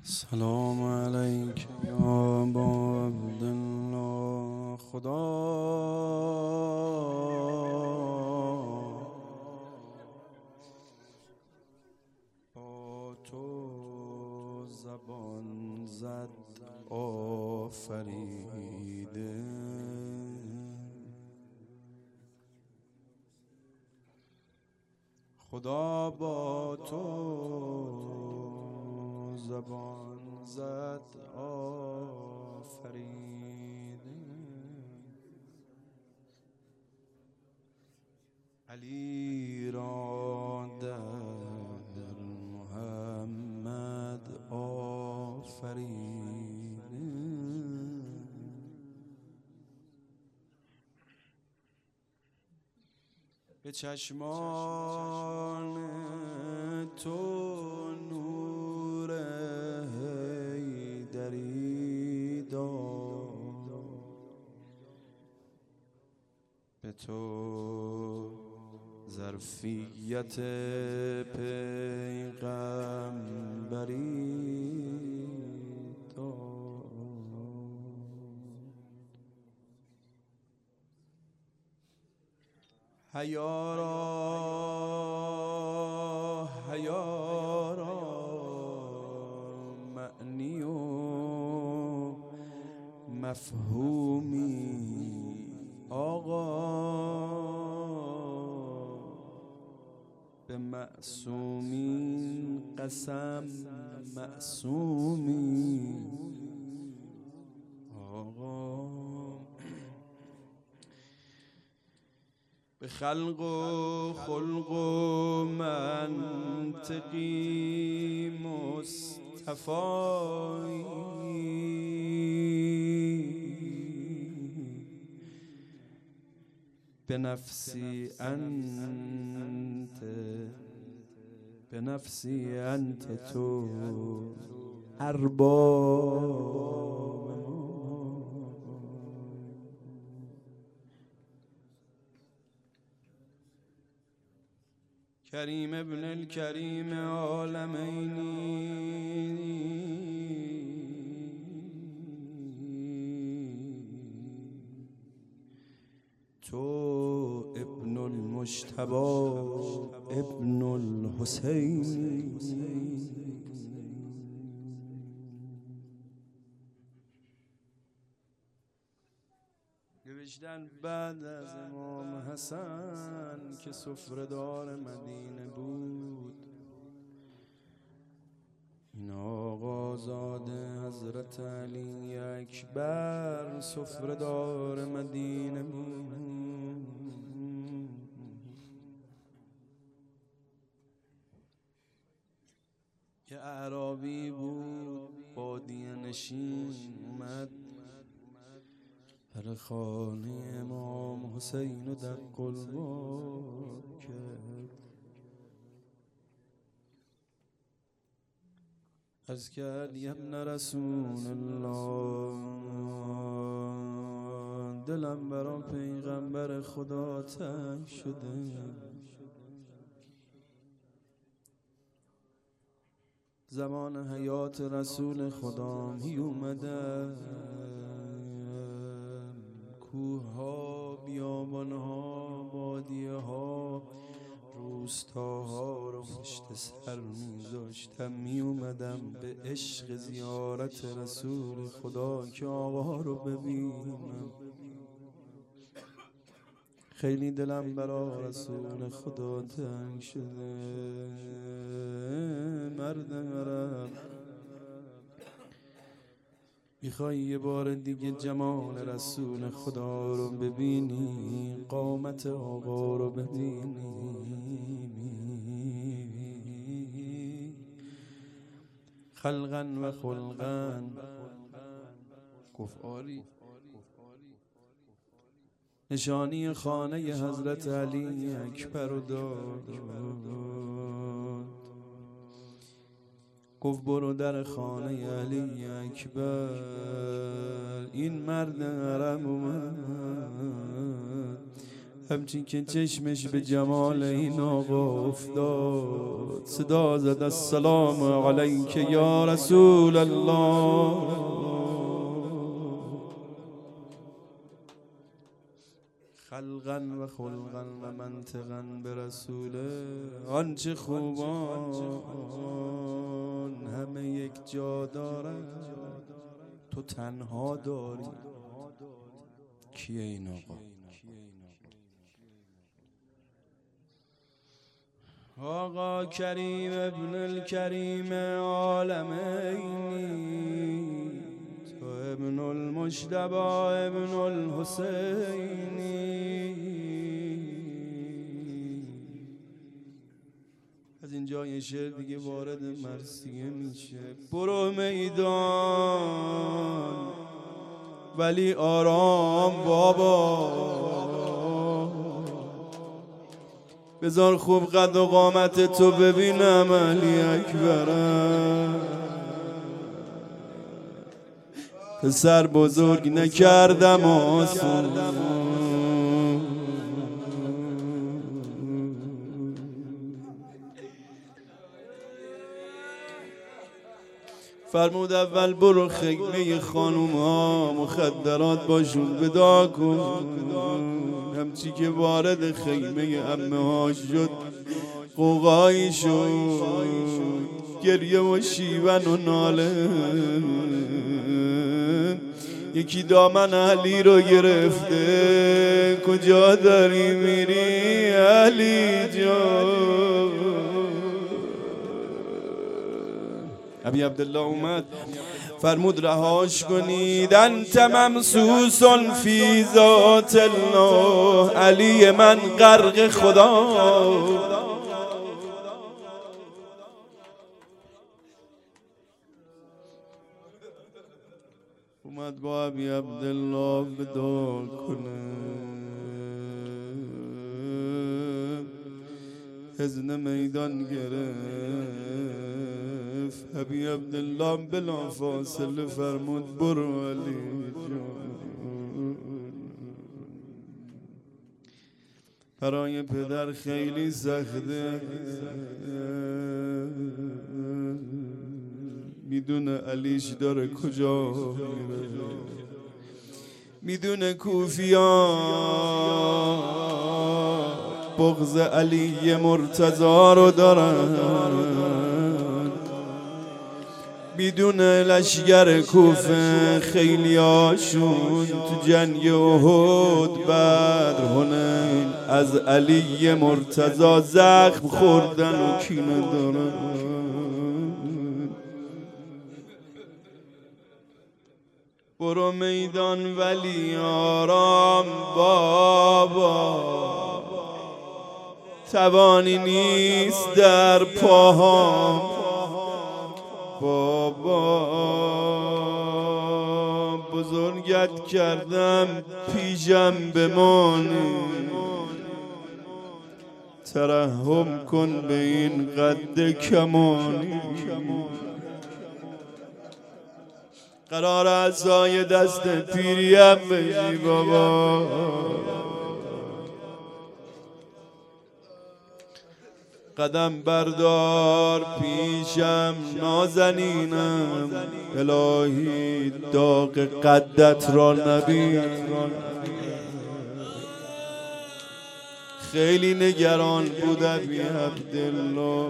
سلام علیک یا ابا عبدالله. خدا با تو زبان زد آفریده، خدا با تو زبان زد آفریده. علی را در محمد آفریده، به چشمان تو نور حیدری داد، به تو ظرفیت پیغمبری داد. حیا را معنی و مفهومی آقا، به معصومین قسم معصومی آقا، به خلق و خلق و منطقی مصطفایی، به نفسی انت تو ارباب. کریم ابن الکریم عالمینی، تو ابن المجتبی ابن الحسین، نوشتن بعد از امام حسن که سفره‌دار مدینه بود، این آقازاده حضرت علی اکبر سفره‌دار مدینه بود. یه اعرابی بود بادیه نشین، اومد در خانه امام حسین و در قلبان کرد. عرض کرد یا ابن رسول الله، دلم برا پیغمبر خدا تنگ شده، زمان حیات رسول خدا می اومدم، کوه‌ها، بیابان‌ها، بادیه‌ها، روستاها رو پشت سر می‌ذاشتم، می اومدم به عشق زیارت رسول خدا که آقا رو ببینم. خیلی دلم برا رسول خدا تنگ شده. مرد عرب، میخوای یه بار دیگه جمال رسول خدا رو ببینی، قامت آقا رو ببینی، خلقا و خلقا. گفت آری. نشانی خانه حضرت علی اکبر رو داد، گفت برو در خانه علی اکبر. این مرد حرم اومد، همچین که چشمش به جمال این آقا افتاد صدا زد السلام علیک یا رسول الله. خلقا و خلقا و منطقا به رسوله. آنچه خوبان همه یک جا دارن تو تنها داری. کیه این آقا؟ آقا کریم ابن الکریم عالمینی، تو ابن المجتبی ابن الحسینی. از اینجا یه شعر دیگه وارد مرثیه میشه. برو میدان ولی آرام بابا، بذار خوب قد و قامت تو ببینم علی اکبرم. پسر بزرگ نکردم آسون، فرمود اول برو خیمه خانوم ها مخدرات باشون ودا کن. همچی که وارد خیمه عمه ها شد قوقایی شد، گریه و شیون و ناله. یکی دامن علی رو گرفته، کجا داری میری علی جان؟ ابی عبدالله اومد فرمود رهاش کنید. انت ممسوس فی ذات الله، علی من غرق خدا. اومد با ابی عبدالله وداع کنه، اذن میدان گرفت. ابی عبدالله بلا فاصله فرمود برو علی جان. برای پدر خیلی سخته، میدونه علیش داره کجا میره، میدونه کوفیان بغض علی مرتضی رو دارن، میدونه لشگر کوفه خیلی هاشون تو جنگ احد بدر حنین از علی مرتضی زخم خوردن و کینه دارن. برو میدان ولی آرام بابا، توانی نیست در پاهام بابا. بزرگت کردم پیشم بمانی، ترحم کن به این قد کمانی. قرار عصای دست پیریم بشی بابا، قدم بردار پیشم نازنینم. الهی داغ قدت را نبین. خیلی نگران بود ابی عبدالله،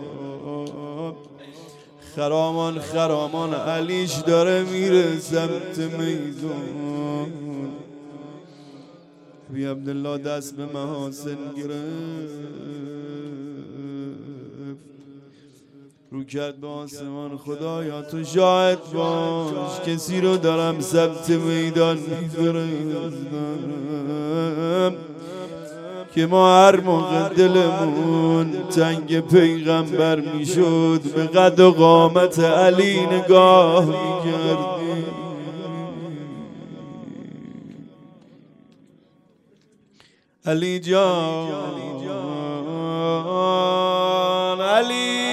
خرامان خرامان علیش داره میره سمت میدان. ابی عبدالله دست به محاسن گرفت، رو کرد به آسمان خدایا تو شاهد باش، کسی رو دارم سمت میدان میفرستم که ما هر موقع دلمون تنگ پیغمبر میشد به قد و قامت علی نگاه میکردیم. علی جان علی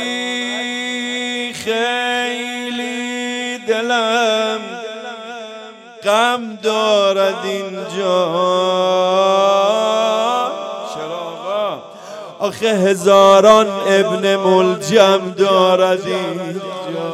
خیلی دلم غم دارد اینجا، آخه هزاران ابن ملجم دارد اینجا.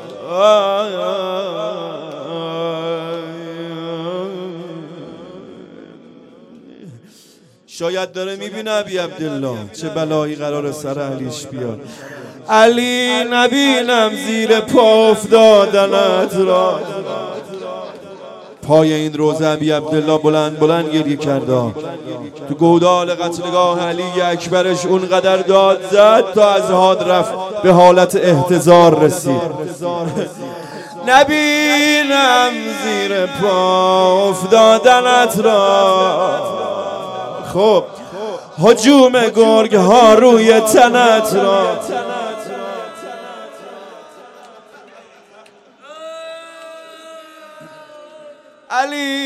شاید داره میبینه ابی عبدالله چه بلایی قرار سر علیش بیاد. علی نبینم زیر پا افتادنت را. پای این روزه ابی عبدالله بلند بلند گریه کرده. تو گودال قتلگاه علی اکبرش اونقدر داد زد تا از حاد رفت، به حالت احتضار رسید. نبینم زیر پا افتادنت را. خب هجوم گرگ ها روی تنت را. علی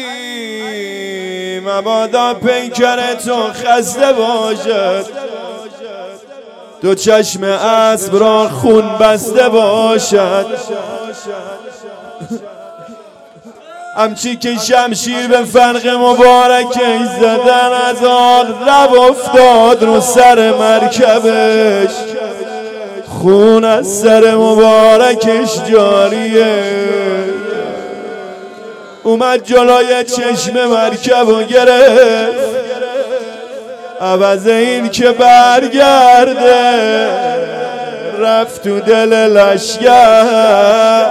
مبادا پیکر تو خسته باشد، دو چشم اسب را خون بسته باشد. همچی که شمشیر به فرق مبارکش زدن از آن لب افتاد رو سر مرکبش، خون از سر مبارکش جاریه. اومد جلوی چشم مرکب و گرفت، عوض این که برگرده رفت تو دل لشگر.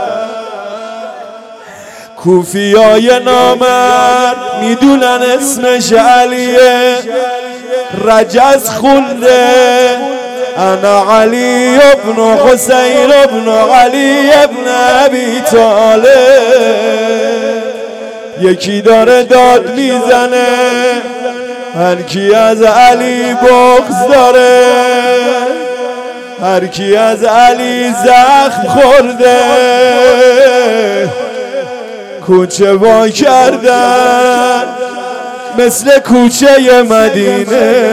کوفیای نامرد میدونن اسمش علیه، رجز خونده انا علی ابن حسین ابن علی ابن ابی طالب. یکی داره داد میزنه هر کی از علی بغض داره، هر کی از علی زخم خورده کوچه وا کردن مثل کوچه مدینه.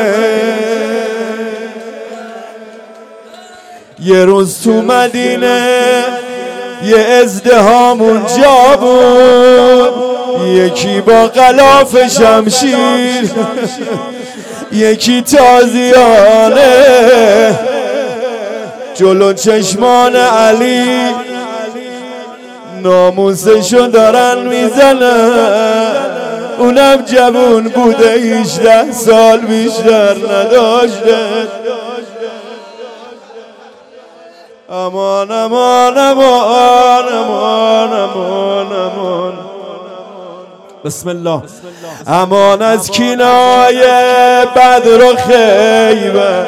یه روز تو مدینه یه ازدحام اونجا بود، یکی با غلاف شمشیر یکی تازیانه، جلو چشمان علی ناموسشو دارن میزنن. اونم جوون بوده 18 سال بیشتر نداشته. امان امان امان امان امان امان بسم الله. امان از کینای بدر و خیبر،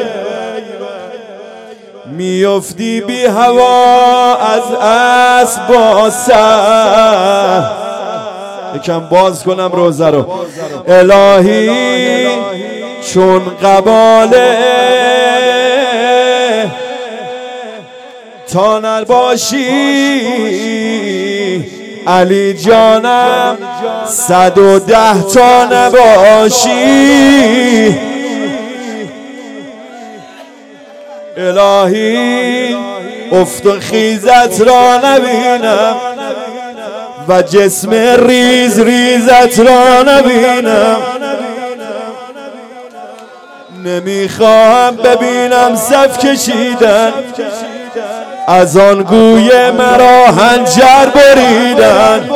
میفتی بی هوا از اسب با سر. یکم باز کنم روزه رو. الهی چون قباله تا نباشی علی جانم 110 تا نباشی. الهی افت و خیزت را نبینم و جسم ریز ریزت را نبینم. نمیخواهم ببینم صف کشیدن، از آن گوی مرا هنجر بریدن.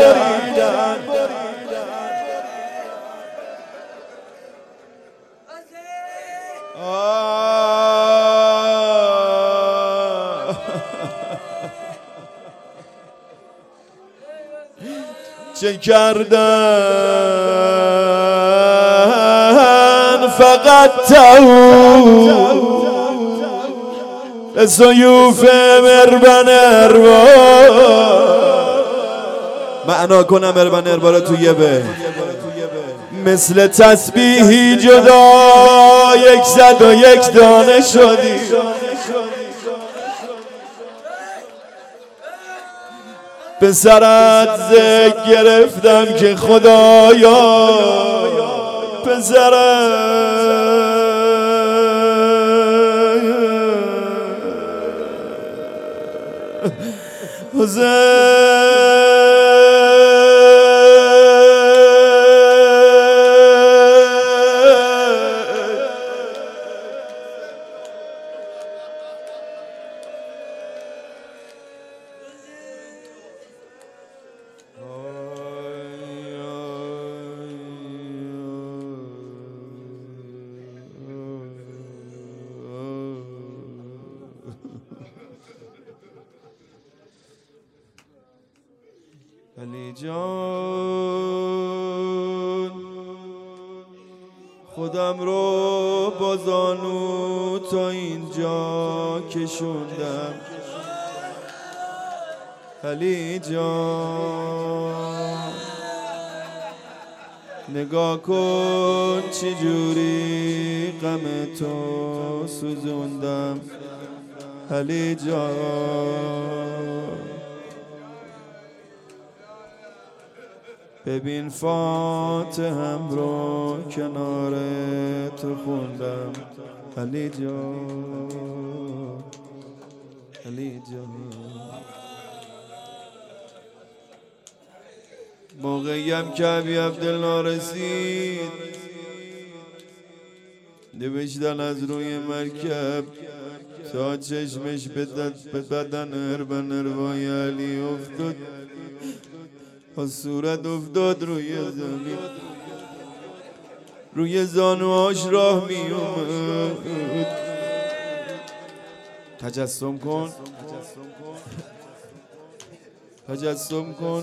چه کردن فقط تو به سیوف مربن اروا. معنا کنم مربن اروا رو تو یه به مثل تسبیحی جدا 101 دانه شدی. به سرت ذکر گرفتم که خدایا پسرت علی جان خودم رو با زانو تا اینجا کشوندم. علی جان نگاه کن چجوری غم تو سوزوندم. علی جان ببین فاتحم رو کنار تو خوندم. علی جان علی جان موقعیم که ابی عبدالله رسید نوشتن از روی مرکب تا چشمش به بدن اروای علی افتاد، از صورت افتاد روی زمین، روی زانوهاش راه می اومد. تجسم کن تجسم کن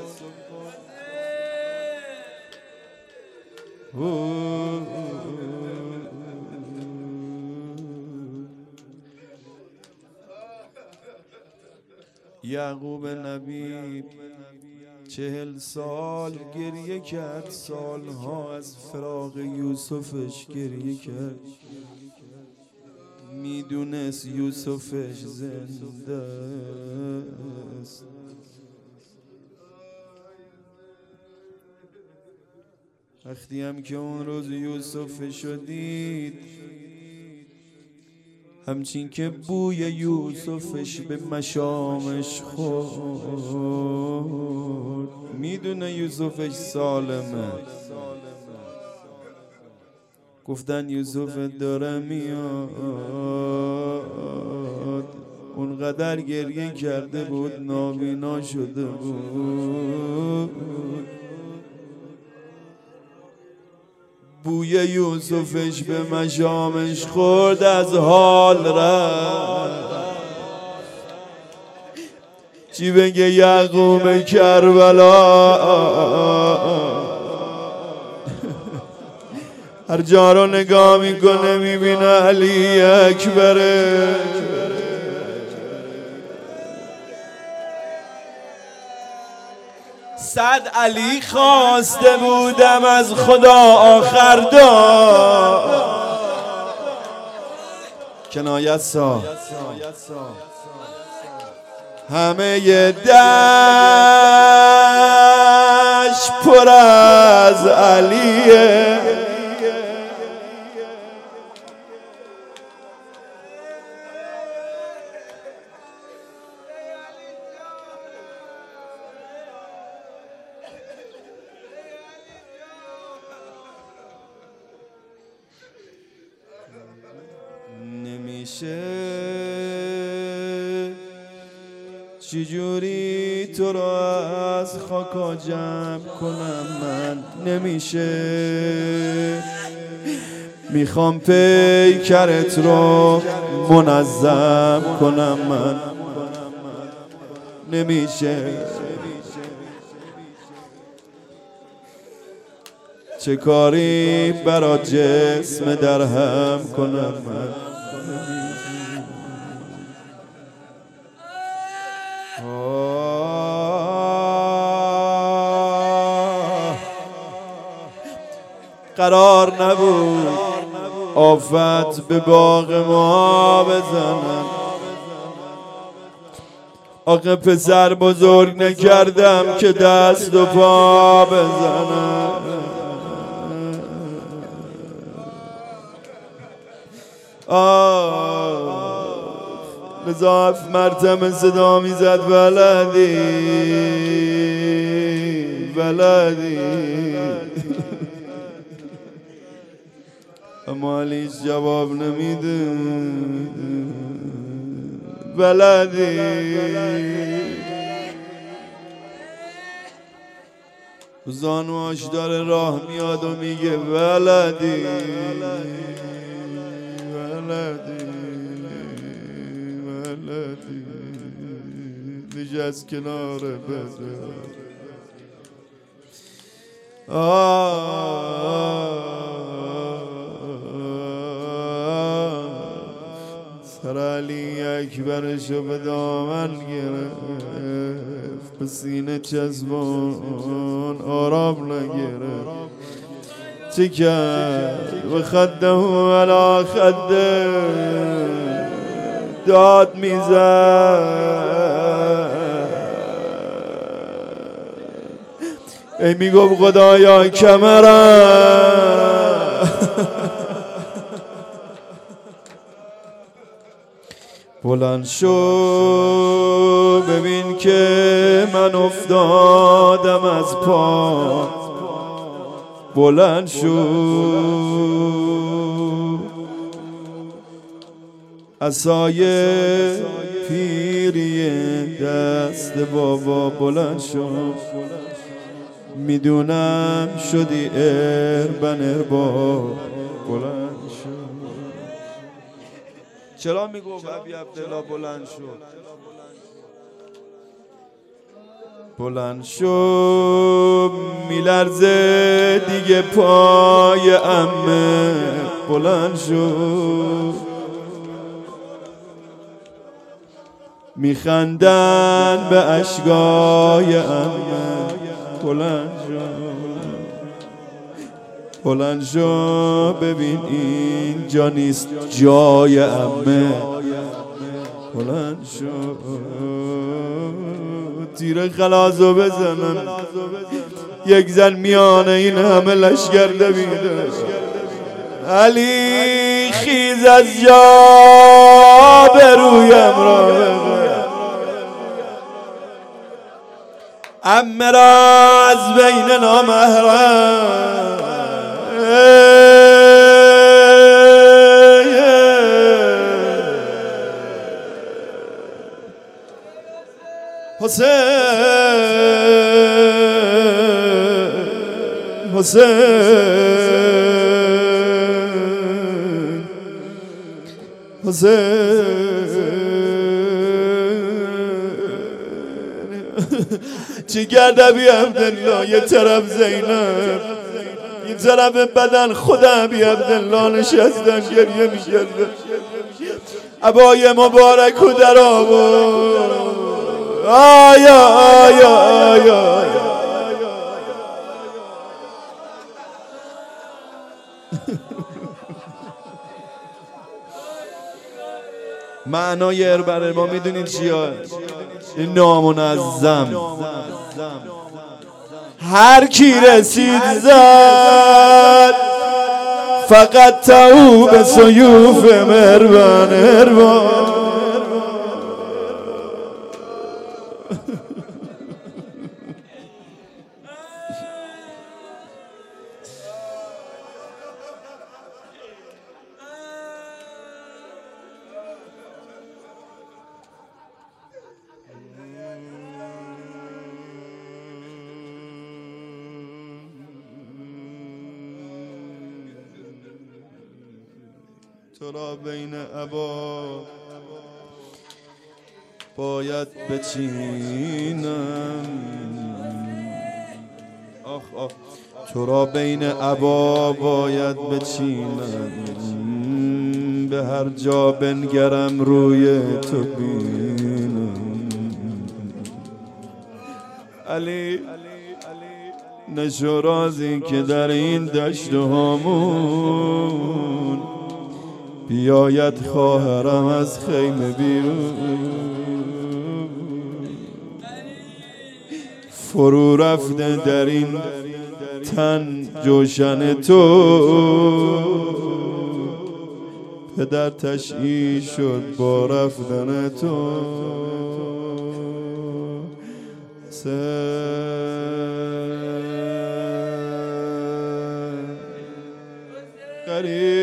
یعقوب نبی 40 سال گریه کرد، سالها از فراق یوسفش گریه کرد، میدونست یوسفش زنده است. وقتی هم که اون روز یوسفش رو دید، همچین که بوی یوسفش به مشامش خورد، میدونه یوسفش سالمه، گفتن یوسف داره میاد. اونقدر گریه کرده بود نابینا شده بود، بوی یوسفش به مشامش خورد، از حال رفت. چی بگه یعقوب کربلا، هر جا رو نگاه میکنه میبینه علی اکبره. صد علی خواسته بودم از خدا آخر داد. کنایت سا همه دشت پر از علیه، نمیشه چجوری تو را از خاکا جمع کنم من، نمیشه میخوام پیکرت رو منظم کنم من، نمیشه چه کاری برا جسم درهم کنم من. قرار نبود آفت به باغ ما بزنن، آقا پسر بزرگ نکردم که دست و پا بزنم. لذا مرتم صدا میزد بلدی بلدی، اما علیش جواب نمیده. بلدی زانوهاش داره راه میاد و میگه بلدی بلدی بلدی، نشست کنار بده سر علی اکبرشو به دامن گرفت، به سینه چسبان آرام نگرفت، چه کرد و خده علی خده داد میزد، ای میگفت خدایا کمرم. بلند شو ببین که من افتادم از پا، بلند شو عصای پیری دست بابا، بلند شو میدونم شدی اربن ارباب، بلند شو. چرا میگفت ابی عبدالله بلند شو؟ بلند شو میلرزه دیگه پای عمه، بلند شو میخندن به اشکای عمه، بلند شو بلند شو ببین اینجا نیست جای عمه، بلند شو تیر خلاصو بزنن، یک زن میانه این همه لشگر دویده. علی خیز از جا به رویم را ببر، عمه را از بین نامحرم حسین حسین چی کرده ابی عبدالله؟ یه طرف زینب، یه طرف بدن خود ابی عبدالله نشستن گریه میکردن، عبای مبارک و در آورد، آیا آیا آیا معنای اربن ما میدونید چیه؟ این نامنظم، هر کی رسید زد فقط تو به سیوف مربن اربن. تو را بین ابا باید بچینم، آخ تو را بین ابا باید بچینم، به هر جا بنگرم روی تو بینم. علی نشو رازی که در این دشت هامون بیاید خواهرم از خیمه بیرون، فرو رفته در این تن جوشن تو، پدر تشییع شد با رفتن تو. قریب